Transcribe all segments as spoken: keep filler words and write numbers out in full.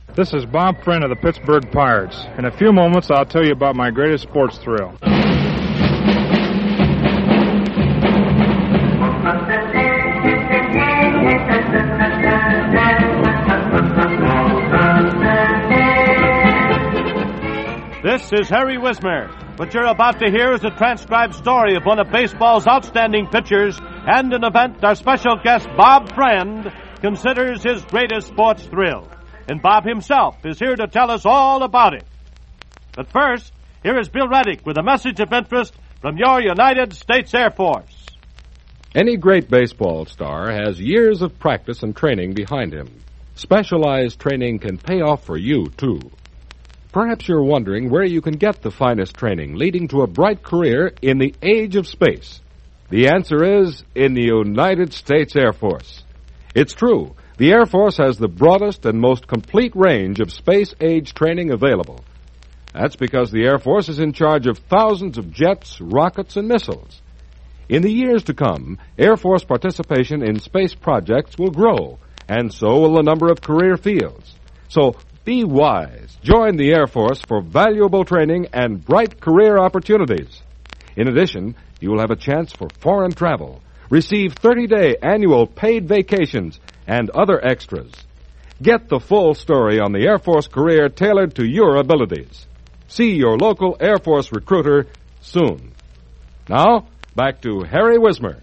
This is Bob Friend of the Pittsburgh Pirates. In a few moments, I'll tell you about my greatest sports thrill. This is Harry Wismer. What you're about to hear is a transcribed story of one of baseball's outstanding pitchers and an event our special guest, Bob Friend, considers his greatest sports thrill. And Bob himself is here to tell us all about it. But first, here is Bill Reddick with a message of interest from your United States Air Force. Any great baseball star has years of practice and training behind him. Specialized training can pay off for you, too. Perhaps you're wondering where you can get the finest training leading to a bright career in the age of space. The answer is in the United States Air Force. It's true. The Air Force has the broadest and most complete range of space-age training available. That's because the Air Force is in charge of thousands of jets, rockets, and missiles. In the years to come, Air Force participation in space projects will grow, and so will the number of career fields. So be wise. Join the Air Force for valuable training and bright career opportunities. In addition, you will have a chance for foreign travel, receive thirty-day annual paid vacations, and other extras. Get the full story on the Air Force career tailored to your abilities. See your local Air Force recruiter soon. Now, back to Harry Wismer.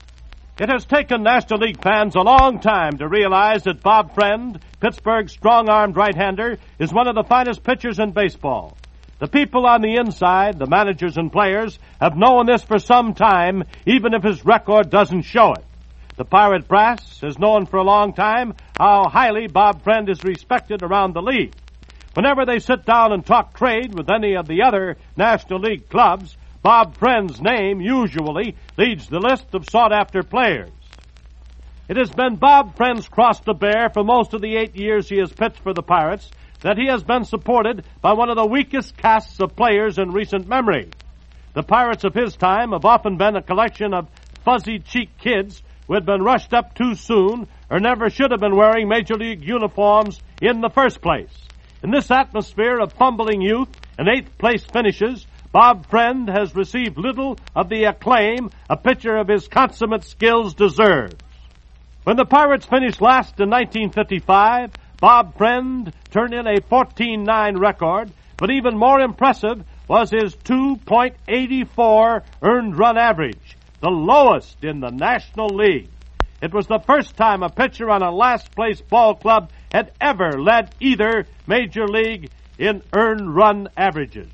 It has taken National League fans a long time to realize that Bob Friend, Pittsburgh's strong-armed right-hander, is one of the finest pitchers in baseball. The people on the inside, the managers and players, have known this for some time, even if his record doesn't show it. The Pirate brass has known for a long time how highly Bob Friend is respected around the league. Whenever they sit down and talk trade with any of the other National League clubs, Bob Friend's name usually leads the list of sought-after players. It has been Bob Friend's cross to bear for most of the eight years he has pitched for the Pirates that he has been supported by one of the weakest casts of players in recent memory. The Pirates of his time have often been a collection of fuzzy-cheeked kids who had been rushed up too soon or never should have been wearing Major League uniforms in the first place. In this atmosphere of fumbling youth and eighth-place finishes, Bob Friend has received little of the acclaim a pitcher of his consummate skills deserves. When the Pirates finished last in nineteen fifty-five, Bob Friend turned in a fourteen nine record, but even more impressive was his two point eight four earned run average, the lowest in the National League. It was the first time a pitcher on a last-place ball club had ever led either Major League in earned run averages.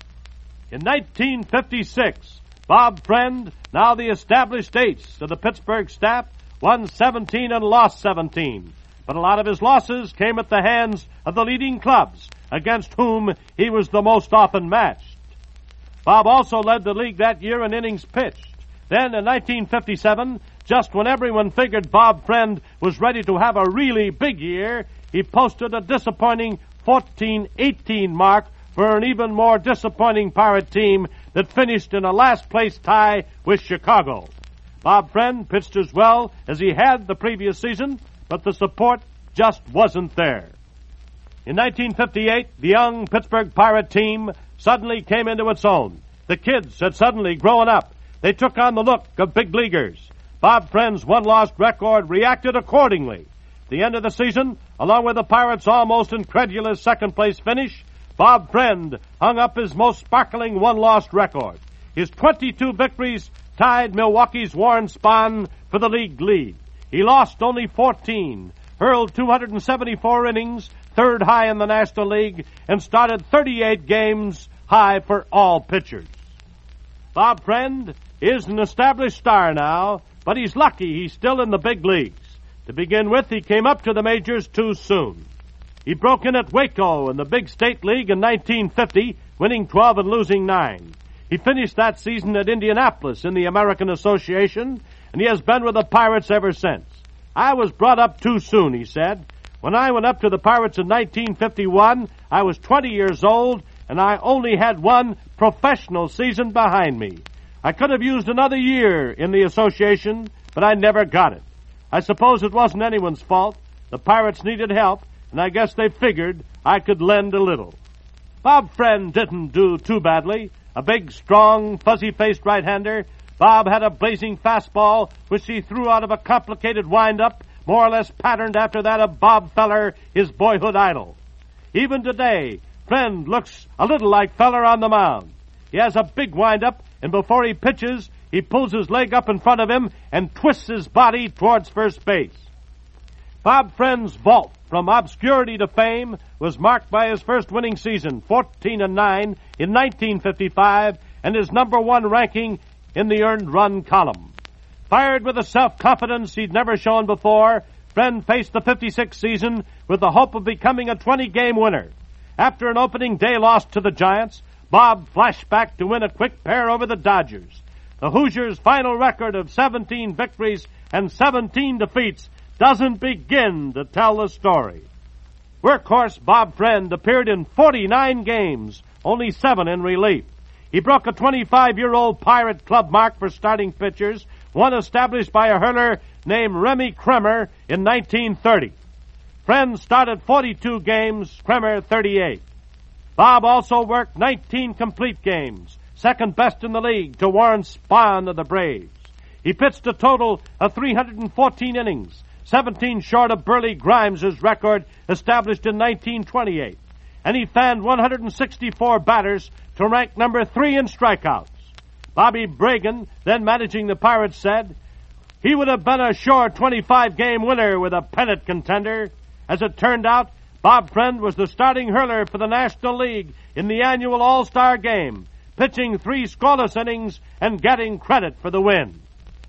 In nineteen fifty-six, Bob Friend, now the established ace of the Pittsburgh staff, won seventeen and lost seventeen. But a lot of his losses came at the hands of the leading clubs, against whom he was the most often matched. Bob also led the league that year in innings pitched. Then in nineteen fifty-seven, just when everyone figured Bob Friend was ready to have a really big year, he posted a disappointing fourteen eighteen mark for an even more disappointing Pirate team that finished in a last-place tie with Chicago. Bob Friend pitched as well as he had the previous season, but the support just wasn't there. In nineteen fifty-eight, the young Pittsburgh Pirate team suddenly came into its own. The kids had suddenly grown up. They took on the look of big leaguers. Bob Friend's one-loss record reacted accordingly. At the end of the season, along with the Pirates' almost incredulous second-place finish, Bob Friend hung up his most sparkling one-loss record. His twenty-two victories tied Milwaukee's Warren Spahn for the league lead. He lost only fourteen, hurled two hundred seventy-four innings, third high in the National League, and started thirty-eight games high for all pitchers. Bob Friend is an established star now, but he's lucky he's still in the big leagues. To begin with, he came up to the majors too soon. He broke in at Waco in the big state league in nineteen fifty, winning twelve and losing nine. He finished that season at Indianapolis in the American Association, and he has been with the Pirates ever since. I was brought up too soon, he said. When I went up to the Pirates in nineteen fifty-one, I was twenty years old, and I only had one professional season behind me. I could have used another year in the association, but I never got it. I suppose it wasn't anyone's fault. The Pirates needed help, and and I guess they figured I could lend a little. Bob Friend didn't do too badly. A big, strong, fuzzy-faced right-hander, Bob had a blazing fastball which he threw out of a complicated wind-up, more or less patterned after that of Bob Feller, his boyhood idol. Even today, Friend looks a little like Feller on the mound. He has a big wind-up, and before he pitches, he pulls his leg up in front of him and twists his body towards first base. Bob Friend's vault from obscurity to fame was marked by his first winning season, fourteen and nine, in nineteen fifty-five, and his number one ranking in the earned run column. Fired with a self-confidence he'd never shown before, Friend faced the fifty-sixth season with the hope of becoming a twenty-game winner. After an opening day loss to the Giants, Bob flashed back to win a quick pair over the Dodgers. The Hoosiers' final record of seventeen victories and seventeen defeats doesn't begin to tell the story. Workhorse Bob Friend appeared in forty-nine games, only seven in relief. He broke a twenty-five-year-old Pirate Club mark for starting pitchers, one established by a hurler named Remy Kremer in nineteen thirty. Friend started forty-two games, Kremer thirty-eight. Bob also worked nineteen complete games, second best in the league to Warren Spahn of the Braves. He pitched a total of three hundred fourteen innings, seventeen short of Burley Grimes' record established in nineteen twenty-eight. And he fanned one hundred sixty-four batters to rank number three in strikeouts. Bobby Bragan, then managing the Pirates, said he would have been a sure twenty-five-game winner with a pennant contender. As it turned out, Bob Friend was the starting hurler for the National League in the annual All-Star Game, pitching three scoreless innings and getting credit for the win.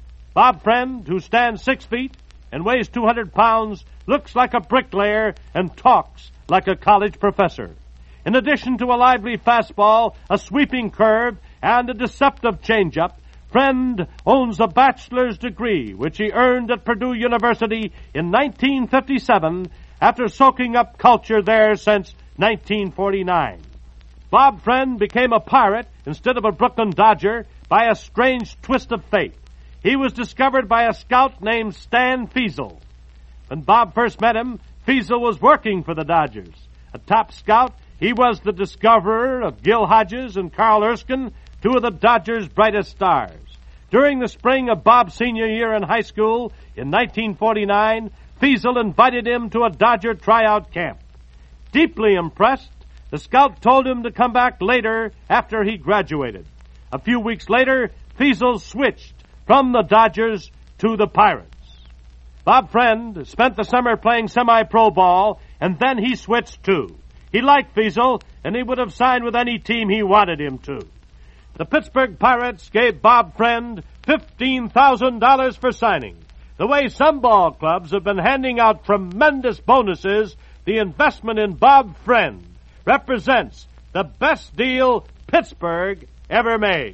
Bob Friend, who stands six feet and weighs two hundred pounds, looks like a bricklayer and talks like a college professor. In addition to a lively fastball, a sweeping curve, and a deceptive changeup, Friend owns a bachelor's degree, which he earned at Purdue University in nineteen fifty-seven after soaking up culture there since nineteen forty-nine. Bob Friend became a Pirate instead of a Brooklyn Dodger by a strange twist of fate. He was discovered by a scout named Stan Fiesel. When Bob first met him, Fiesel was working for the Dodgers. A top scout, he was the discoverer of Gil Hodges and Carl Erskine, two of the Dodgers' brightest stars. During the spring of Bob's senior year in high school in nineteen forty-nine, Fiesel invited him to a Dodger tryout camp. Deeply impressed, the scout told him to come back later after he graduated. A few weeks later, Fiesel switched from the Dodgers to the Pirates. Bob Friend spent the summer playing semi-pro ball, and then he switched too. He liked Fiesel, and he would have signed with any team he wanted him to. The Pittsburgh Pirates gave Bob Friend fifteen thousand dollars for signing. The way some ball clubs have been handing out tremendous bonuses, the investment in Bob Friend represents the best deal Pittsburgh ever made.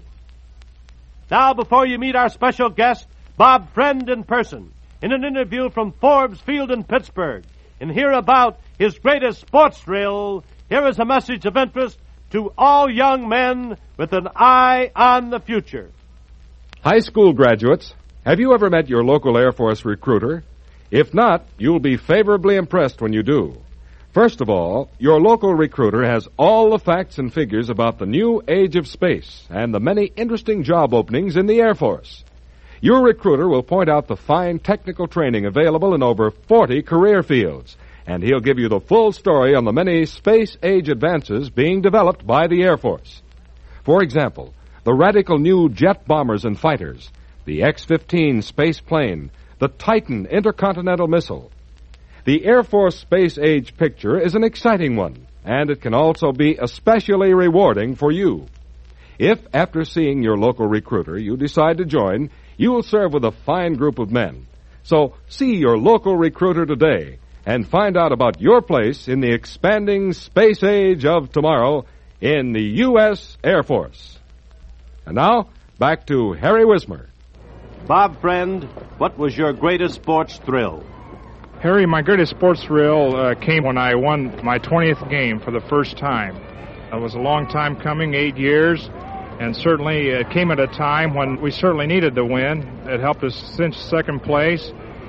Now, before you meet our special guest, Bob Friend, in person, in an interview from Forbes Field in Pittsburgh, and hear about his greatest sports thrill, here is a message of interest to all young men with an eye on the future. High school graduates, have you ever met your local Air Force recruiter? If not, you'll be favorably impressed when you do. First of all, your local recruiter has all the facts and figures about the new age of space and the many interesting job openings in the Air Force. Your recruiter will point out the fine technical training available in over forty career fields, and he'll give you the full story on the many space-age advances being developed by the Air Force. For example, the radical new jet bombers and fighters, the X fifteen space plane, the Titan intercontinental missile. The Air Force space-age picture is an exciting one, and it can also be especially rewarding for you. If, after seeing your local recruiter, you decide to join, you will serve with a fine group of men. So see your local recruiter today and find out about your place in the expanding space age of tomorrow in the U S Air Force. And now, back to Harry Wismer. Bob Friend, what was your greatest sports thrill? Harry, my greatest sports thrill uh, came when I won my twentieth game for the first time. It was a long time coming, eight years, and certainly it came at a time when we certainly needed the win. It helped us cinch second place,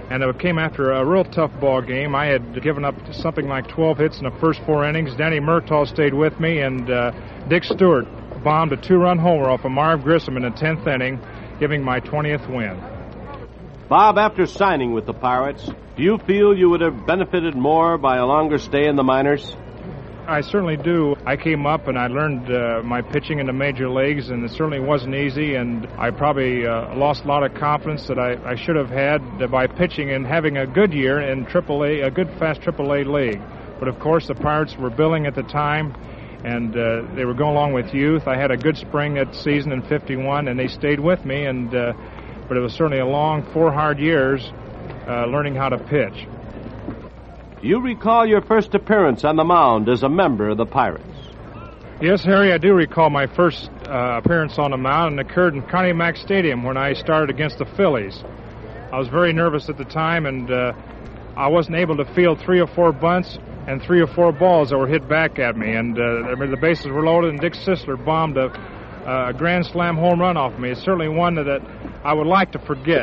And it came after a real tough ball game. I had given up something like twelve hits in the first four innings. Danny Murtaugh stayed with me, and uh, Dick Stewart bombed a two-run homer off of Marv Grissom in the tenth inning, giving my twentieth win. Bob, after signing with the Pirates, do you feel you would have benefited more by a longer stay in the minors? I certainly do. I came up and I learned uh, my pitching in the major leagues, and it certainly wasn't easy, and I probably uh, lost a lot of confidence that I, I should have had uh, by pitching and having a good year in triple A, a good fast triple A league. But of course the Pirates were billing at the time, and uh, they were going along with youth. I had a good spring that season in fifty-one, and they stayed with me, and uh, but it was certainly a long four hard years uh, learning how to pitch. Do you recall your first appearance on the mound as a member of the Pirates? Yes, Harry, I do recall my first uh, appearance on the mound, and it occurred in Connie Mack Stadium when I started against the Phillies. I was very nervous at the time, and uh, I wasn't able to field three or four bunts and three or four balls that were hit back at me, and uh, the bases were loaded, and Dick Sisler bombed a, a grand slam home run off me. It's certainly one that, that I would like to forget.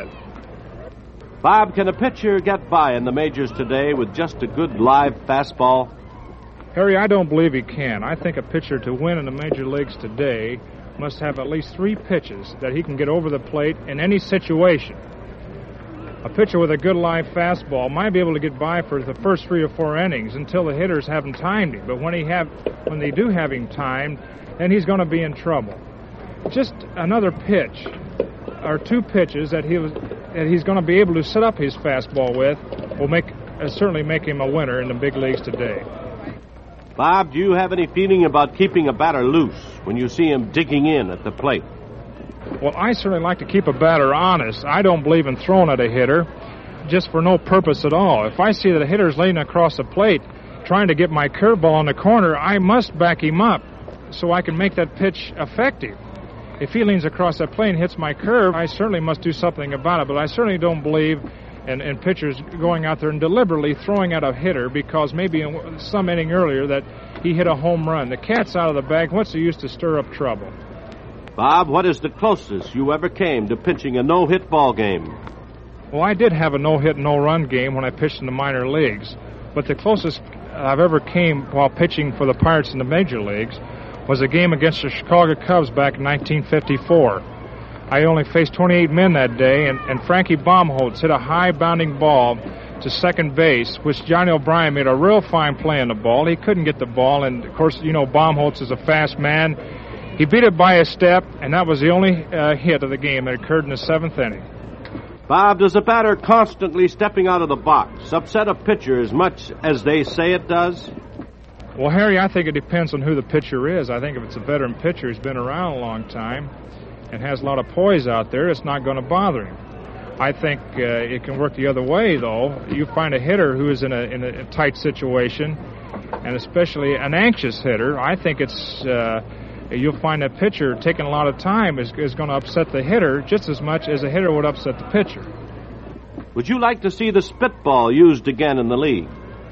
Bob, can a pitcher get by in the majors today with just a good live fastball? Harry, I don't believe he can. I think a pitcher to win in the major leagues today must have at least three pitches that he can get over the plate in any situation. A pitcher with a good live fastball might be able to get by for the first three or four innings until the hitters haven't timed him. But when he have, when they do have him timed, then he's going to be in trouble. Just another pitch or two pitches that he was, that he's going to be able to set up his fastball with will make uh, certainly make him a winner in the big leagues today. Bob, do you have any feeling about keeping a batter loose when you see him digging in at the plate? Well, I certainly like to keep a batter honest. I don't believe in throwing at a hitter just for no purpose at all. If I see that a hitter's laying across the plate trying to get my curveball in the corner, I must back him up so I can make that pitch effective. If he leans across that plate and hits my curve, I certainly must do something about it. But I certainly don't believe in, in pitchers going out there and deliberately throwing at a hitter because maybe in some inning earlier that he hit a home run. The cat's out of the bag. What's the use to stir up trouble? Bob, what is the closest you ever came to pitching a no-hit ball game? Well, I did have a no-hit, no-run game when I pitched in the minor leagues. But the closest I've ever came while pitching for the Pirates in the major leagues was a game against the Chicago Cubs back in nineteen fifty-four. I only faced twenty-eight men that day, and, and Frankie Baumholtz hit a high-bounding ball to second base, which Johnny O'Brien made a real fine play on the ball. He couldn't get the ball, and, of course, you know, Baumholtz is a fast man. He beat it by a step, and that was the only uh, hit of the game that occurred in the seventh inning. Bob, does a batter constantly stepping out of the box upset a pitcher as much as they say it does? Well, Harry, I think it depends on who the pitcher is. I think if it's a veteran pitcher who's been around a long time and has a lot of poise out there, it's not going to bother him. I think uh, it can work the other way, though. You find a hitter who is in a, in a tight situation, and especially an anxious hitter, I think it's uh, you'll find a pitcher taking a lot of time is, is going to upset the hitter just as much as a hitter would upset the pitcher. Would you like to see the spitball used again in the league?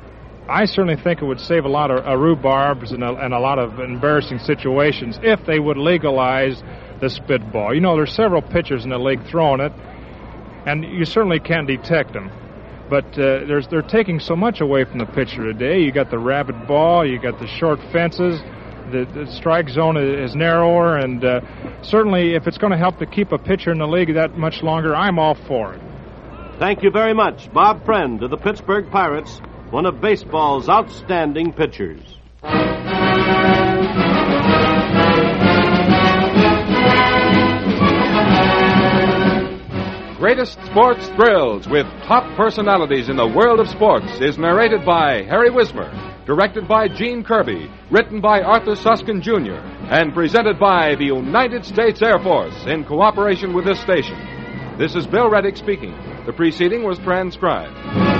I certainly think it would save a lot of uh, rhubarbs and a, and a lot of embarrassing situations if they would legalize the spitball. You know, there's several pitchers in the league throwing it, and you certainly can't detect them. But uh, there's, they're taking so much away from the pitcher today. You got the rapid ball, you got the short fences, the, the strike zone is, is narrower, and uh, certainly if it's going to help to keep a pitcher in the league that much longer, I'm all for it. Thank you very much, Bob Friend of the Pittsburgh Pirates, one of baseball's outstanding pitchers. Greatest Sports Thrills with top personalities in the world of sports is narrated by Harry Wismer, directed by Gene Kirby, written by Arthur Suskin Junior, and presented by the United States Air Force in cooperation with this station. This is Bill Reddick speaking. The preceding was transcribed.